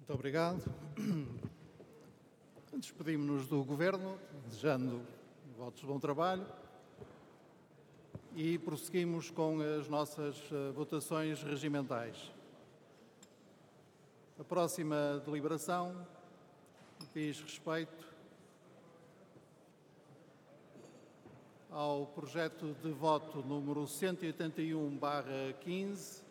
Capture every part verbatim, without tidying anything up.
Muito obrigado. Despedimos-nos do Governo, desejando votos de bom trabalho, e prosseguimos com as nossas votações regimentais. A próxima deliberação diz respeito ao projeto de voto número cento e oitenta e um barra quinze,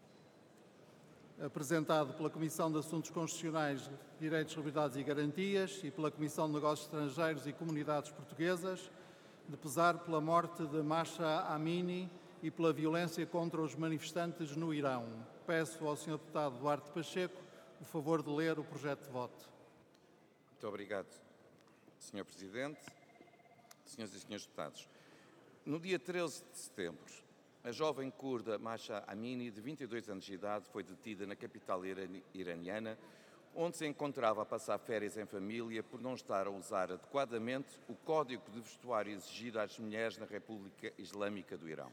apresentado pela Comissão de Assuntos Constitucionais, Direitos, Liberdades e Garantias e pela Comissão de Negócios Estrangeiros e Comunidades Portuguesas, de pesar pela morte de Mahsa Amini e pela violência contra os manifestantes no Irão. Peço ao senhor Deputado Duarte Pacheco o favor de ler o projeto de voto. Muito obrigado, senhor Presidente, senhoras e senhores deputados. No dia treze de setembro, a jovem curda Mahsa Amini, de vinte e dois anos de idade, foi detida na capital iraniana, onde se encontrava a passar férias em família por não estar a usar adequadamente o código de vestuário exigido às mulheres na República Islâmica do Irão.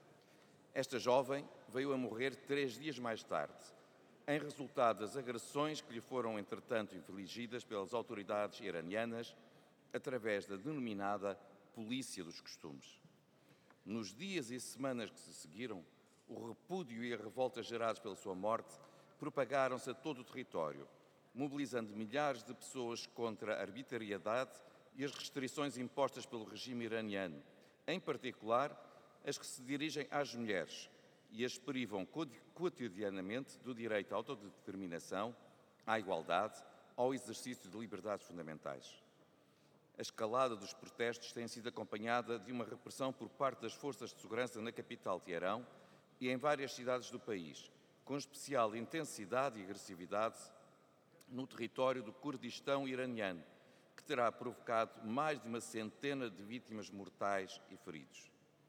Esta jovem veio a morrer três dias mais tarde, em resultado das agressões que lhe foram, entretanto, infligidas pelas autoridades iranianas através da denominada Polícia dos Costumes. Nos dias e semanas que se seguiram, o repúdio e a revolta gerados pela sua morte propagaram-se a todo o território, mobilizando milhares de pessoas contra a arbitrariedade e as restrições impostas pelo regime iraniano, em particular as que se dirigem às mulheres e as privam cotidianamente do direito à autodeterminação, à igualdade, ao exercício de liberdades fundamentais. A escalada dos protestos tem sido acompanhada de uma repressão por parte das forças de segurança na capital Teherão e em várias cidades do país, com especial intensidade e agressividade no território do Kurdistão iraniano, que terá provocado mais de uma centena de vítimas mortais e feridos.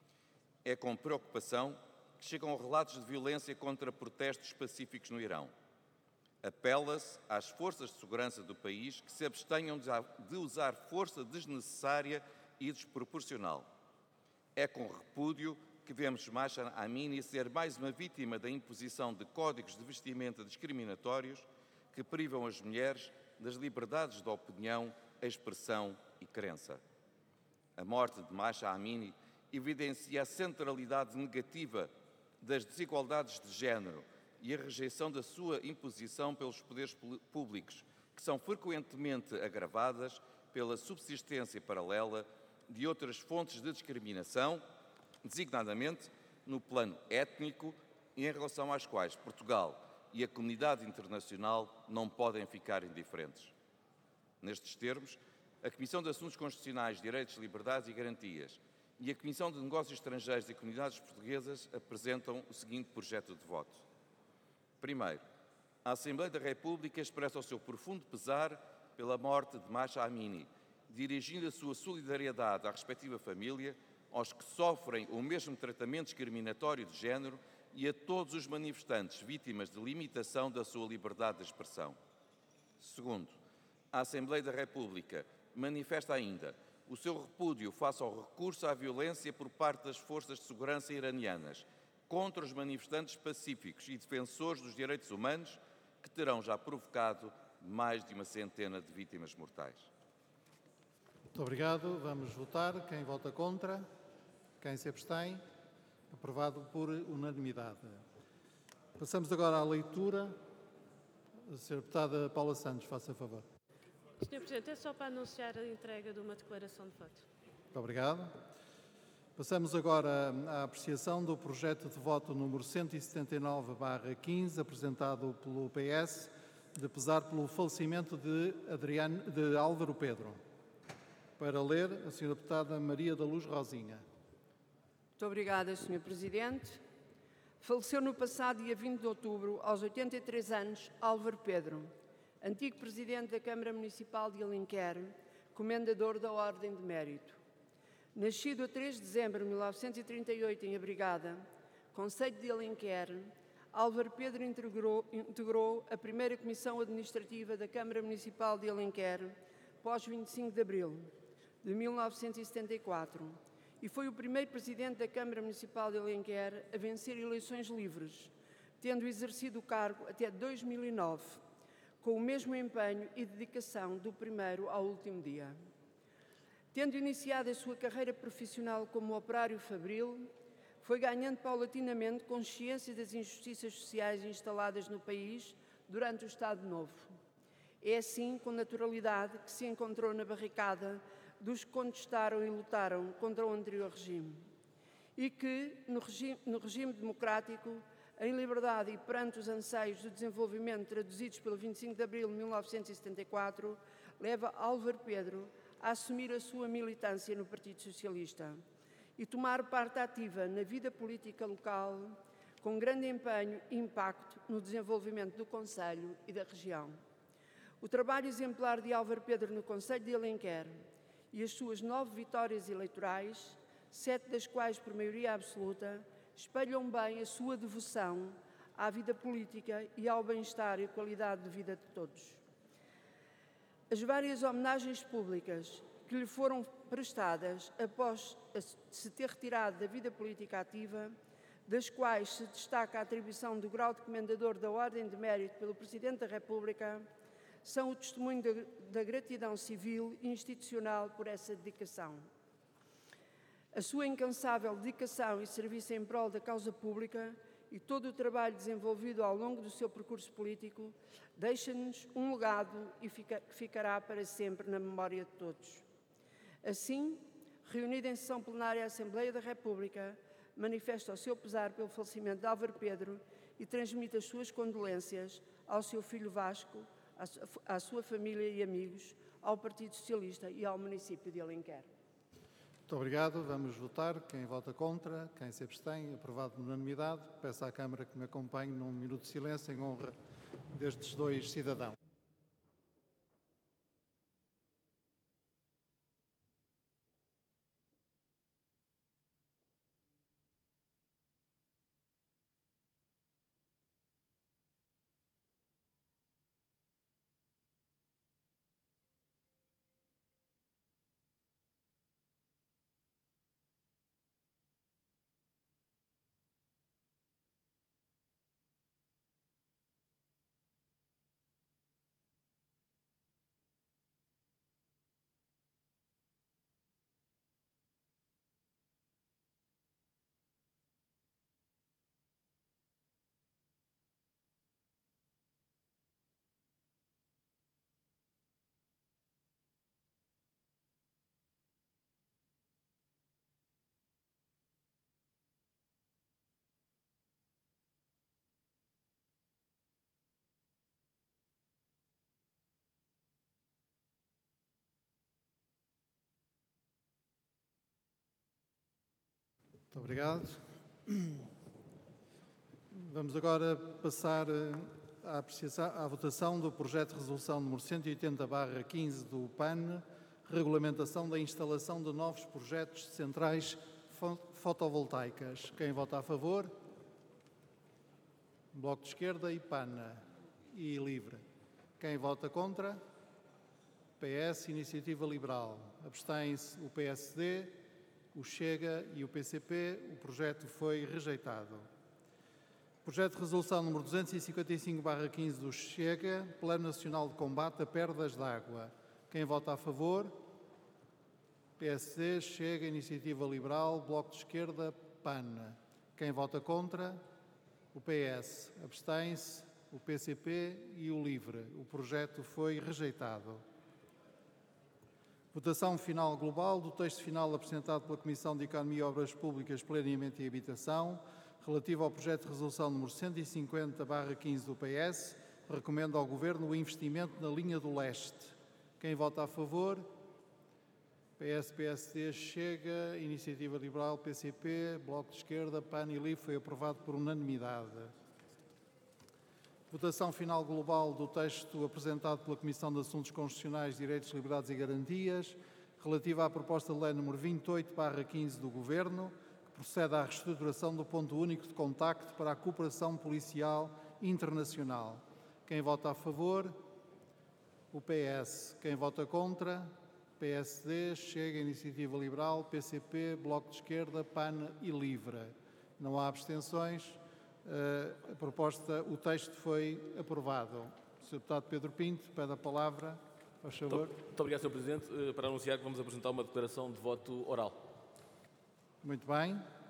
É com preocupação que chegam relatos de violência contra protestos pacíficos no Irão. Apela-se às forças de segurança do país que se abstenham de usar força desnecessária e desproporcional. É com repúdio que vemos Mahsa Amini ser mais uma vítima da imposição de códigos de vestimenta discriminatórios que privam as mulheres das liberdades de opinião, expressão e crença. A morte de Mahsa Amini evidencia a centralidade negativa das desigualdades de género e a rejeição da sua imposição pelos poderes públicos, que são frequentemente agravadas pela subsistência paralela de outras fontes de discriminação, designadamente no plano étnico e em relação às quais Portugal e a comunidade internacional não podem ficar indiferentes. Nestes termos, a Comissão de Assuntos Constitucionais, Direitos, Liberdades e Garantias e a Comissão de Negócios Estrangeiros e Comunidades Portuguesas apresentam o seguinte projeto de voto. Primeiro, a Assembleia da República expressa o seu profundo pesar pela morte de Mahsa Amini, dirigindo a sua solidariedade à respectiva família, aos que sofrem o mesmo tratamento discriminatório de género e a todos os manifestantes vítimas de limitação da sua liberdade de expressão. Segundo, a Assembleia da República manifesta ainda o seu repúdio face ao recurso à violência por parte das forças de segurança iranianas contra os manifestantes pacíficos e defensores dos direitos humanos, que terão já provocado mais de uma centena de vítimas mortais. Muito obrigado. Vamos votar. Quem vota contra? Quem se abstém? Aprovado por unanimidade. Passamos agora à leitura. A senhora Deputada Paula Santos, faça favor. senhor Presidente, é só para anunciar a entrega de uma declaração de voto. Muito obrigado. Passamos agora à apreciação do projeto de voto número cento e setenta e nove barra quinze, apresentado pelo P S, de pesar pelo falecimento de, Adriano, de Álvaro Pedro. Para ler, a senhora Deputada Maria da Luz Rosinha. Muito obrigada, senhor Presidente. Faleceu no passado dia vinte de outubro, aos oitenta e três anos, Álvaro Pedro, antigo Presidente da Câmara Municipal de Alenquer, Comendador da Ordem de Mérito. Nascido a três de dezembro de mil novecentos e trinta e oito em Abrigada, concelho de Alenquer, Álvaro Pedro integrou, integrou a primeira Comissão Administrativa da Câmara Municipal de Alenquer, pós vinte e cinco de abril de mil novecentos e setenta e quatro, e foi o primeiro Presidente da Câmara Municipal de Alenquer a vencer eleições livres, tendo exercido o cargo até dois mil e nove, com o mesmo empenho e dedicação do primeiro ao último dia. Tendo iniciado a sua carreira profissional como operário fabril, foi ganhando paulatinamente consciência das injustiças sociais instaladas no país durante o Estado Novo. É assim, com naturalidade, que se encontrou na barricada dos que contestaram e lutaram contra o anterior regime. E que, no regime, no regime democrático, em liberdade e perante os anseios do desenvolvimento traduzidos pelo vinte e cinco de abril de mil novecentos e setenta e quatro, leva Álvaro Pedro a assumir a sua militância no Partido Socialista e tomar parte ativa na vida política local, com grande empenho e impacto no desenvolvimento do Conselho e da região. O trabalho exemplar de Álvaro Pedro no Conselho de Alenquer e as suas nove vitórias eleitorais, sete das quais por maioria absoluta, espelham bem a sua devoção à vida política e ao bem-estar e qualidade de vida de todos. As várias homenagens públicas que lhe foram prestadas após se ter retirado da vida política ativa, das quais se destaca a atribuição do grau de Comendador da Ordem de Mérito pelo Presidente da República, são o testemunho da gratidão civil e institucional por essa dedicação. A sua incansável dedicação e serviço em prol da causa pública e todo o trabalho desenvolvido ao longo do seu percurso político deixa-nos um legado e fica, que ficará para sempre na memória de todos. Assim, reunida em sessão plenária a Assembleia da República, manifesta o seu pesar pelo falecimento de Álvaro Pedro e transmite as suas condolências ao seu filho Vasco, à sua família e amigos, ao Partido Socialista e ao município de Alenquer. Muito obrigado. Vamos votar. Quem vota contra, quem se abstém, aprovado por unanimidade. Peço à Câmara que me acompanhe num minuto de silêncio em honra destes dois cidadãos. Muito obrigado. Vamos agora passar à, apreciação, à votação do projeto de resolução número cento e oitenta barra quinze do P A N, regulamentação da instalação de novos projetos de centrais fotovoltaicas. Quem vota a favor? Bloco de Esquerda e P A N e Livre. Quem vota contra? P S, Iniciativa Liberal. Abstém-se o P S D, o Chega e o P C P. O projeto foi rejeitado. Projeto de resolução número duzentos e cinquenta e cinco barra quinze do Chega, Plano Nacional de Combate a Perdas de Água. Quem vota a favor? P S D, Chega, Iniciativa Liberal, Bloco de Esquerda, P A N. Quem vota contra? O P S. Abstém-se o P C P e o Livre. O projeto foi rejeitado. Votação final global do texto final apresentado pela Comissão de Economia e Obras Públicas, Planeamento e Habitação, relativo ao projeto de resolução número cento e cinquenta barra quinze do P S, recomenda ao Governo o investimento na linha do leste. Quem vota a favor? P S, P S D, Chega, Iniciativa Liberal, P C P, Bloco de Esquerda, P A N e Livre. Foi aprovado por unanimidade. Votação final global do texto apresentado pela Comissão de Assuntos Constitucionais, Direitos, Liberdades e Garantias, relativa à proposta de lei número vinte e oito barra quinze do Governo, que procede à reestruturação do ponto único de contacto para a cooperação policial internacional. Quem vota a favor? O P S. Quem vota contra? P S D, Chega, Iniciativa Liberal, P C P, Bloco de Esquerda, P A N e Livre. Não há abstenções. A proposta, o texto foi aprovado. senhor Deputado Pedro Pinto pede a palavra, faz favor. Muito, muito obrigado, senhor Presidente. Uh, para anunciar que vamos apresentar uma declaração de voto oral. Muito bem.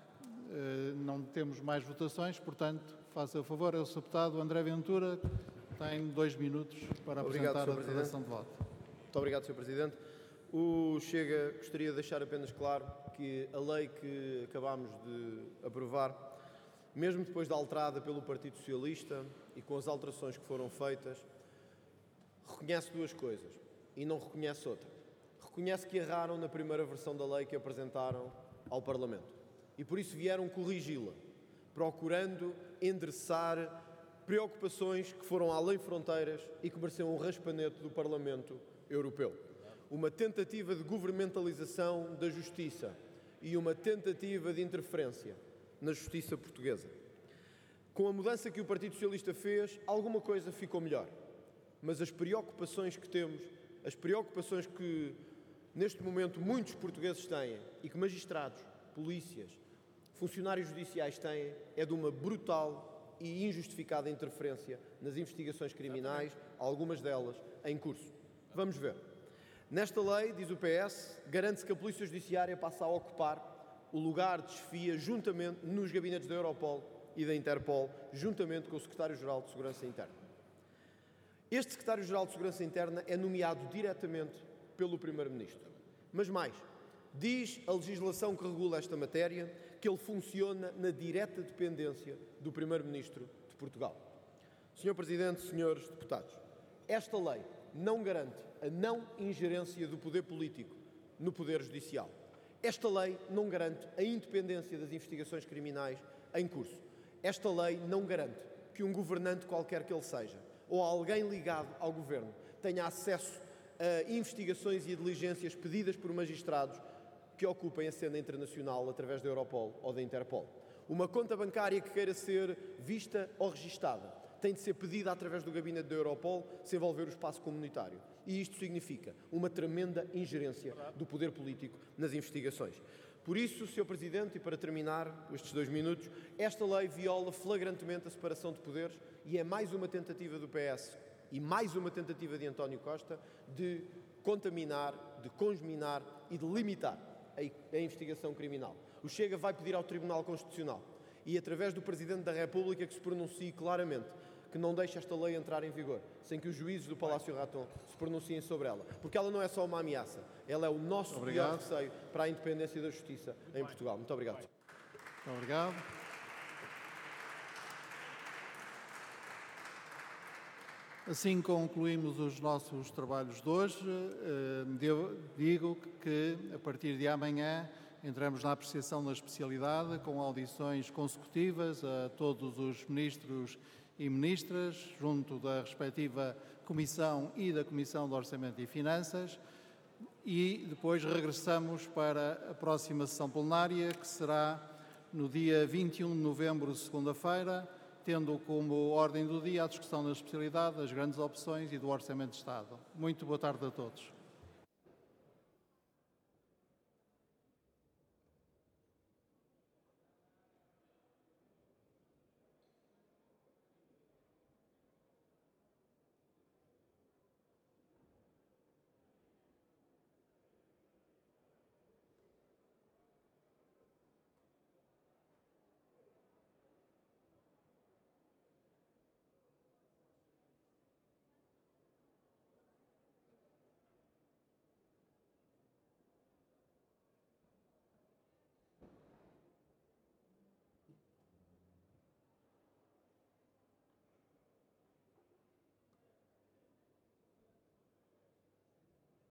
Uh, não temos mais votações, portanto, faça o favor, é o senhor Deputado André Ventura, tem dois minutos para Obrigado, apresentar a senhor declaração de voto. Muito obrigado, senhor Presidente. O Chega gostaria de deixar apenas claro que a lei que acabámos de aprovar, mesmo depois da alterada pelo Partido Socialista e com as alterações que foram feitas, reconhece duas coisas e não reconhece outra. Reconhece que erraram na primeira versão da lei que apresentaram ao Parlamento e por isso vieram corrigi-la, procurando endereçar preocupações que foram além fronteiras e que mereciam um raspanete do Parlamento Europeu. Uma tentativa de governamentalização da justiça e uma tentativa de interferência na justiça portuguesa. Com a mudança que o Partido Socialista fez, alguma coisa ficou melhor. Mas as preocupações que temos, as preocupações que neste momento muitos portugueses têm e que magistrados, polícias, funcionários judiciais têm, é de uma brutal e injustificada interferência nas investigações criminais, algumas delas em curso. Vamos ver. Nesta lei, diz o P S, garante-se que a Polícia Judiciária passa a ocupar o lugar de chefia juntamente nos gabinetes da Europol e da Interpol, juntamente com o Secretário-Geral de Segurança Interna. Este Secretário-Geral de Segurança Interna é nomeado diretamente pelo Primeiro-Ministro. Mas mais, diz a legislação que regula esta matéria que ele funciona na direta dependência do Primeiro-Ministro de Portugal. senhor Presidente, senhores deputados, esta lei não garante a não ingerência do poder político no poder judicial. Esta lei não garante a independência das investigações criminais em curso. Esta lei não garante que um governante qualquer que ele seja, ou alguém ligado ao governo, tenha acesso a investigações e a diligências pedidas por magistrados que ocupem a cena internacional através da Europol ou da Interpol. Uma conta bancária que queira ser vista ou registada tem de ser pedida através do gabinete da Europol se envolver o espaço comunitário. E isto significa uma tremenda ingerência do poder político nas investigações. Por isso, senhor Presidente, e para terminar estes dois minutos, esta lei viola flagrantemente a separação de poderes e é mais uma tentativa do P S e mais uma tentativa de António Costa de contaminar, de congeminar e de limitar a, a investigação criminal. O Chega vai pedir ao Tribunal Constitucional e, através do Presidente da República, que se pronuncie claramente, que não deixe esta lei entrar em vigor, sem que os juízes do Palácio Raton se pronunciem sobre ela. Porque ela não é só uma ameaça, ela é o nosso pior receio para a independência da justiça em Portugal. Muito obrigado. Muito obrigado. Assim concluímos os nossos trabalhos de hoje. Digo que, a partir de amanhã, entramos na apreciação da especialidade, com audições consecutivas a todos os ministros e ministras, junto da respectiva Comissão e da Comissão de Orçamento e Finanças, e depois regressamos para a próxima sessão plenária, que será no dia vinte e um de novembro, segunda-feira, tendo como ordem do dia a discussão da especialidade, das grandes opções e do Orçamento de Estado. Muito boa tarde a todos.